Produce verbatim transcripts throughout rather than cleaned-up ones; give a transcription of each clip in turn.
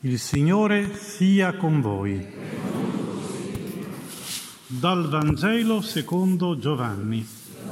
Il Signore sia con voi. Dal Vangelo secondo Giovanni.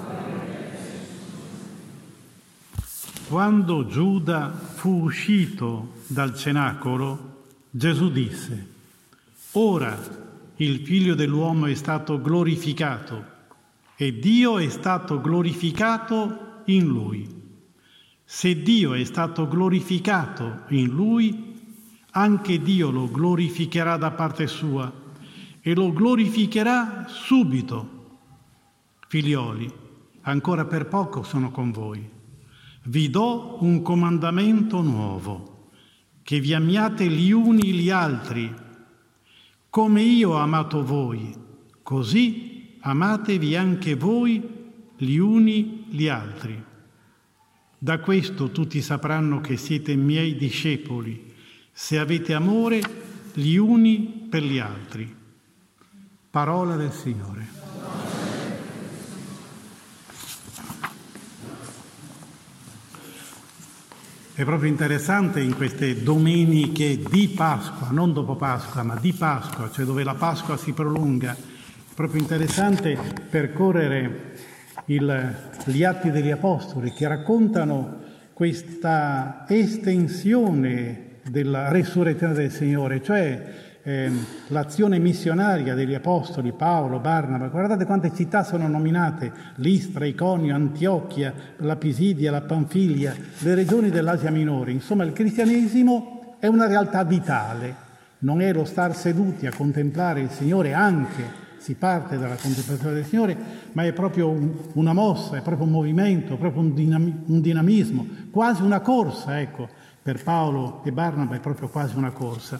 Quando Giuda fu uscito dal cenacolo, Gesù disse: «Ora il Figlio dell'uomo è stato glorificato e Dio è stato glorificato in Lui. Se Dio è stato glorificato in Lui, anche Dio lo glorificherà da parte sua e lo glorificherà subito. Figlioli, ancora per poco sono con voi. Vi do un comandamento nuovo, che vi amiate gli uni gli altri. Come io ho amato voi, così amatevi anche voi gli uni gli altri. Da questo tutti sapranno che siete miei discepoli, se avete amore gli uni per gli altri». Parola del Signore. È proprio interessante in queste domeniche di Pasqua, non dopo Pasqua, ma di Pasqua, cioè dove la Pasqua si prolunga. È proprio interessante percorrere il, gli Atti degli Apostoli che raccontano questa estensione della resurrezione del Signore, cioè eh, l'azione missionaria degli Apostoli, Paolo, Barnaba. Guardate quante città sono nominate: Listra, Iconio, Antiochia, la Pisidia, la Panfilia, le regioni dell'Asia Minore. Insomma, il cristianesimo è una realtà vitale, non è lo star seduti a contemplare il Signore, anche si parte dalla contemplazione del Signore, ma è proprio un, una mossa, è proprio un movimento, proprio un, dinam- un dinamismo, quasi una corsa, ecco. Per Paolo e Barnaba è proprio quasi una corsa.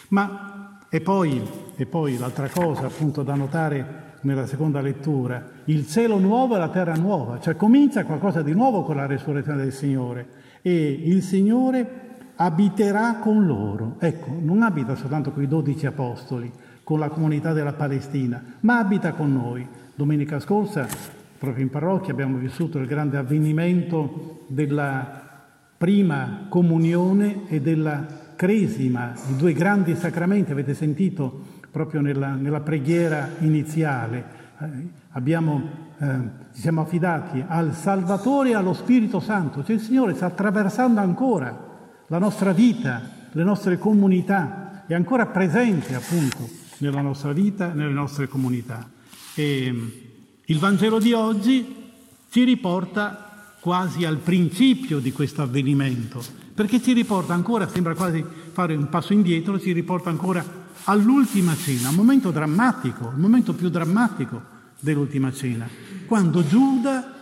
Ma e poi, e poi l'altra cosa appunto da notare nella seconda lettura, il cielo nuovo e la terra nuova, cioè comincia qualcosa di nuovo con la resurrezione del Signore e il Signore abiterà con loro. Ecco, non abita soltanto con i dodici apostoli, con la comunità della Palestina, ma abita con noi. Domenica scorsa, proprio in parrocchia, abbiamo vissuto il grande avvenimento della prima comunione e della cresima, i due grandi sacramenti. Avete sentito proprio nella, nella preghiera iniziale. Eh, abbiamo, eh, ci siamo affidati al Salvatore e allo Spirito Santo. Cioè il Signore sta attraversando ancora la nostra vita, le nostre comunità, è ancora presente appunto nella nostra vita, nelle nostre comunità. E il Vangelo di oggi ci riporta quasi al principio di questo avvenimento, perché ci riporta ancora, sembra quasi fare un passo indietro, ci riporta ancora all'ultima cena, un momento drammatico, il momento più drammatico dell'ultima cena, quando Giuda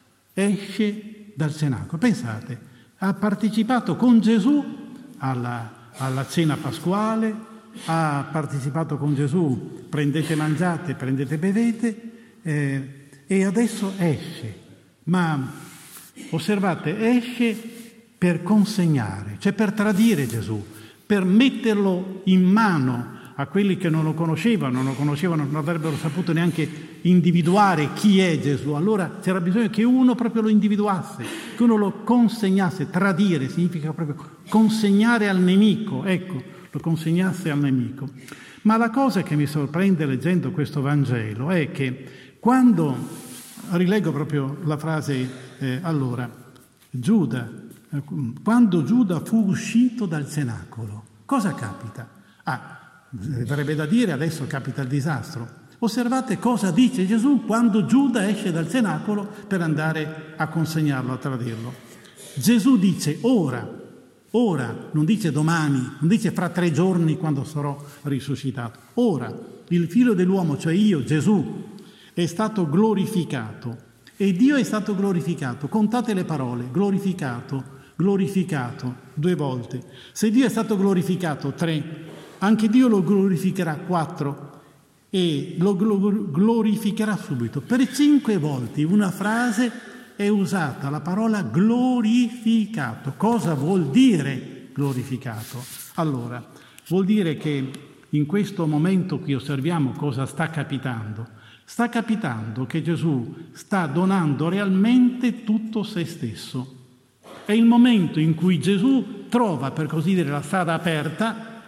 esce dal cenacolo. Pensate, ha partecipato con Gesù alla, alla cena pasquale, ha partecipato con Gesù, prendete, mangiate, prendete, bevete, eh, e adesso esce, ma osservate, esce per consegnare, cioè per tradire Gesù, per metterlo in mano a quelli che non lo conoscevano, non lo conoscevano, non avrebbero saputo neanche individuare chi è Gesù. Allora c'era bisogno che uno proprio lo individuasse, che uno lo consegnasse. Tradire significa proprio consegnare al nemico, ecco, lo consegnasse al nemico. Ma la cosa che mi sorprende leggendo questo Vangelo è che quando, rileggo proprio la frase, eh, allora, Giuda, eh, quando Giuda fu uscito dal cenacolo, cosa capita? Ah, verrebbe da dire adesso capita il disastro. Osservate cosa dice Gesù quando Giuda esce dal cenacolo per andare a consegnarlo, a tradirlo. Gesù dice ora, ora, non dice domani, non dice fra tre giorni quando sarò risuscitato. Ora, il Figlio dell'uomo, cioè io, Gesù, è stato glorificato e Dio è stato glorificato. Contate le parole, glorificato, glorificato, due volte. Se Dio è stato glorificato, tre, anche Dio lo glorificherà, quattro, e lo glorificherà subito. Per cinque volte in una frase è usata la parola glorificato. Cosa vuol dire glorificato? Allora, vuol dire che in questo momento qui osserviamo cosa sta capitando. Sta capitando che Gesù sta donando realmente tutto se stesso. È il momento in cui Gesù trova, per così dire, la strada aperta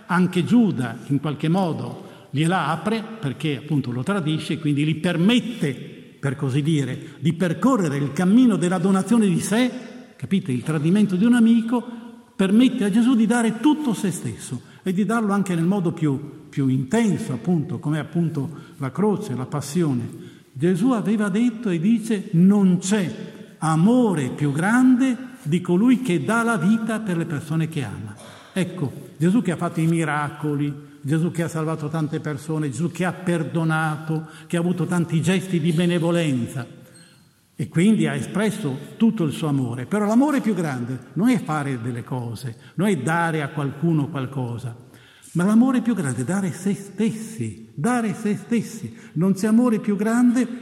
anche Giuda in qualche modo gliela apre perché appunto lo tradisce e quindi gli permette, per così dire, di percorrere il cammino della donazione di sé, capite? Il tradimento di un amico permette a Gesù di dare tutto se stesso e di darlo anche nel modo più, più intenso, appunto, come appunto la croce, la passione. Gesù aveva detto e dice: non c'è amore più grande di colui che dà la vita per le persone che ama. Ecco, Gesù che ha fatto i miracoli, Gesù che ha salvato tante persone, Gesù che ha perdonato, che ha avuto tanti gesti di benevolenza e quindi ha espresso tutto il suo amore. Però l'amore più grande non è fare delle cose, non è dare a qualcuno qualcosa, ma l'amore più grande è dare se stessi, dare se stessi. Non c'è amore più grande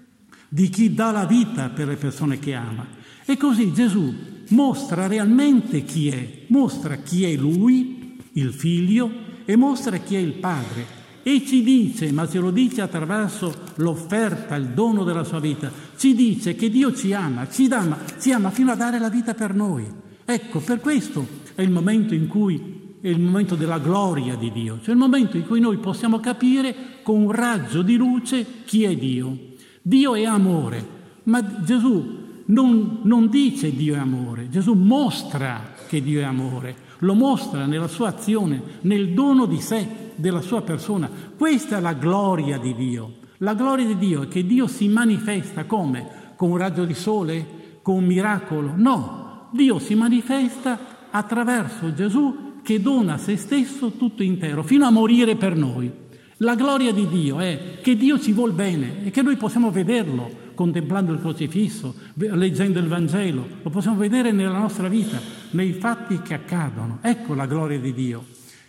di chi dà la vita per le persone che ama. E così Gesù mostra realmente chi è, mostra chi è Lui, il Figlio, e mostra chi è il Padre. E ci dice, ma ce lo dice attraverso l'offerta, il dono della sua vita, ci dice che Dio ci ama, ci ama, ci ama fino a dare la vita per noi. Ecco, per questo è il momento in cui è il momento della gloria di Dio, cioè il momento in cui noi possiamo capire con un raggio di luce chi è Dio. Dio è amore, ma Gesù non, non dice Dio è amore, Gesù mostra che Dio è amore, lo mostra nella sua azione, nel dono di sé, della sua persona. Questa è la gloria di Dio. La gloria di Dio è che Dio si manifesta come? Con un raggio di sole? Con un miracolo? No, Dio si manifesta attraverso Gesù che dona se stesso tutto intero, fino a morire per noi. La gloria di Dio è che Dio ci vuol bene e che noi possiamo vederlo contemplando il crocifisso, leggendo il Vangelo, lo possiamo vedere nella nostra vita, nei fatti che accadono. Ecco la gloria di Dio.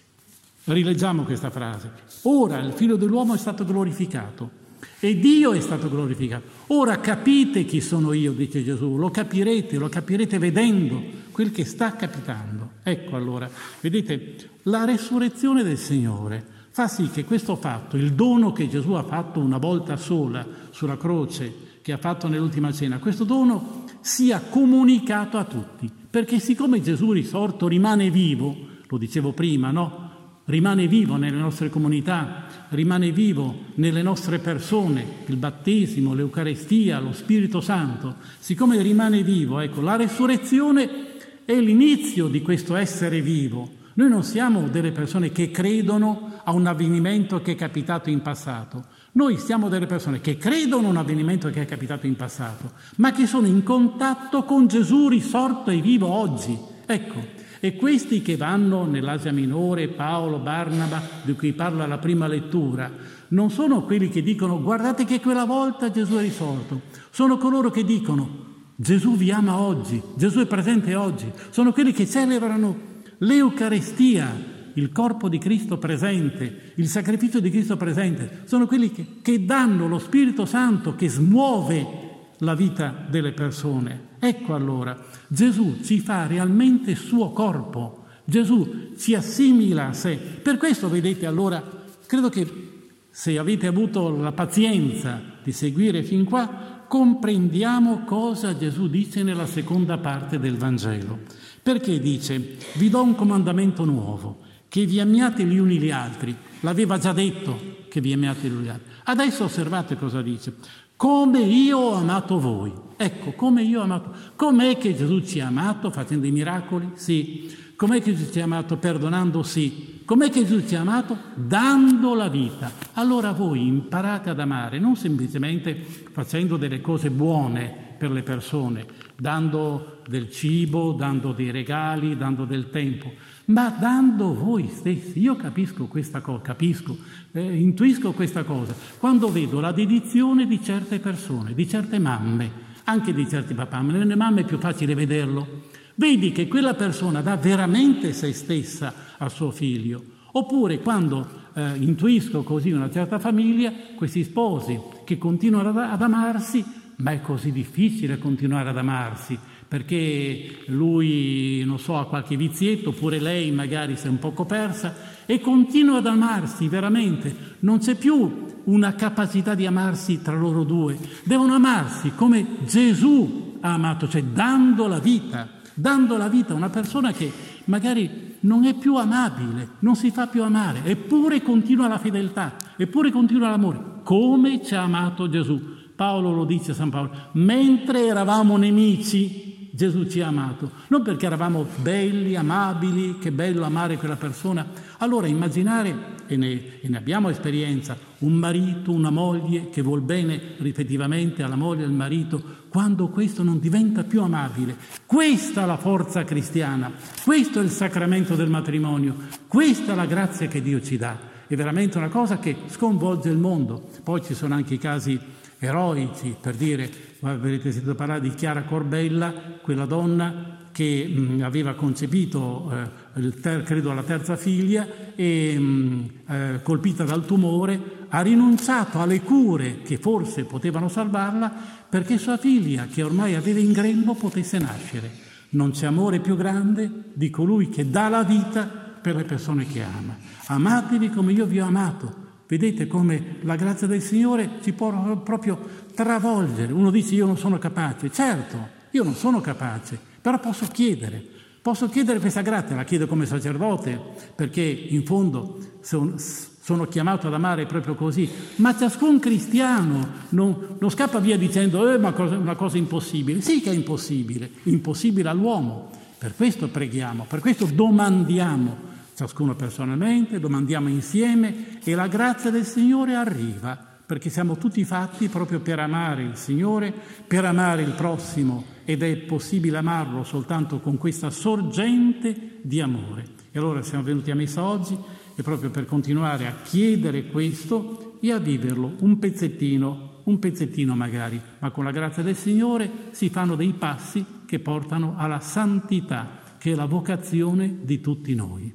Rileggiamo questa frase. Ora il Figlio dell'uomo è stato glorificato e Dio è stato glorificato. Ora capite chi sono io, dice Gesù, lo capirete, lo capirete vedendo quel che sta capitando. Ecco allora, vedete, la resurrezione del Signore fa sì che questo fatto, il dono che Gesù ha fatto una volta sola sulla croce, che ha fatto nell'ultima cena, questo dono sia comunicato a tutti, perché siccome Gesù risorto rimane vivo, lo dicevo prima, no? Rimane vivo nelle nostre comunità, rimane vivo nelle nostre persone, il battesimo, l'Eucaristia, lo Spirito Santo, siccome rimane vivo, ecco, la resurrezione è l'inizio di questo essere vivo. Noi non siamo delle persone che credono a un avvenimento che è capitato in passato. Noi siamo delle persone che credono a un avvenimento che è capitato in passato, ma che sono in contatto con Gesù risorto e vivo oggi. Ecco, e questi che vanno nell'Asia Minore, Paolo, Barnaba, di cui parla la prima lettura, non sono quelli che dicono guardate che quella volta Gesù è risorto. Sono coloro che dicono Gesù vi ama oggi, Gesù è presente oggi. Sono quelli che celebrano l'Eucaristia, il corpo di Cristo presente, il sacrificio di Cristo presente. Sono quelli che, che danno lo Spirito Santo che smuove la vita delle persone. Ecco allora, Gesù ci fa realmente suo corpo, Gesù ci assimila a sé. Per questo, vedete, allora, credo che se avete avuto la pazienza di seguire fin qua, comprendiamo cosa Gesù dice nella seconda parte del Vangelo. Perché dice, vi do un comandamento nuovo, che vi amiate gli uni gli altri. L'aveva già detto che vi amiate gli uni gli altri. Adesso osservate cosa dice. Come io ho amato voi. Ecco, come io ho amato. Com'è che Gesù ci ha amato facendo i miracoli? Sì. Com'è che Gesù ci ha amato perdonando? Sì. Com'è che Gesù ci ha amato? Dando la vita. Allora voi imparate ad amare, non semplicemente facendo delle cose buone per le persone, dando del cibo, dando dei regali, dando del tempo, ma dando voi stessi. Io capisco questa cosa, capisco, eh, intuisco questa cosa, quando vedo la dedizione di certe persone, di certe mamme, anche di certi papà, ma nelle mamme è più facile vederlo. Vedi che quella persona dà veramente se stessa al suo figlio. Oppure quando eh, intuisco così una certa famiglia, questi sposi che continuano ad, ad amarsi, ma è così difficile continuare ad amarsi, perché lui, non so, ha qualche vizietto, oppure lei magari si è un poco persa, e continua ad amarsi veramente. Non c'è più una capacità di amarsi tra loro due. Devono amarsi come Gesù ha amato, cioè dando la vita, dando la vita a una persona che magari non è più amabile, non si fa più amare, eppure continua la fedeltà, eppure continua l'amore, come ci ha amato Gesù. Paolo lo dice, San Paolo, mentre eravamo nemici Gesù ci ha amato, non perché eravamo belli, amabili, che bello amare quella persona. Allora immaginare, e ne, e ne abbiamo esperienza, un marito, una moglie che vuol bene ripettivamente alla moglie e al marito, quando questo non diventa più amabile. Questa è la forza cristiana, questo è il sacramento del matrimonio, questa è la grazia che Dio ci dà. È veramente una cosa che sconvolge il mondo. Poi ci sono anche i casi eroici, per dire, avrete sentito parlare di Chiara Corbella, quella donna che mh, aveva concepito, eh, il ter- credo la terza figlia, e mh, eh, colpita dal tumore, ha rinunciato alle cure che forse potevano salvarla perché sua figlia, che ormai aveva in grembo, potesse nascere. Non c'è amore più grande di colui che dà la vita per le persone che ama. Amatevi come io vi ho amato. Vedete come la grazia del Signore ci può proprio travolgere. Uno dice io non sono capace. Certo, io non sono capace, però posso chiedere. Posso chiedere questa grazia, la chiedo come sacerdote, perché in fondo sono, sono chiamato ad amare proprio così. Ma ciascun cristiano non, non scappa via dicendo eh, ma cosa, una cosa impossibile. Sì che è impossibile, impossibile all'uomo. Per questo preghiamo, per questo domandiamo. Ciascuno personalmente, domandiamo insieme e la grazia del Signore arriva, perché siamo tutti fatti proprio per amare il Signore, per amare il prossimo, ed è possibile amarlo soltanto con questa sorgente di amore. E allora siamo venuti a messa oggi e proprio per continuare a chiedere questo e a viverlo un pezzettino, un pezzettino magari, ma con la grazia del Signore si fanno dei passi che portano alla santità, che è la vocazione di tutti noi.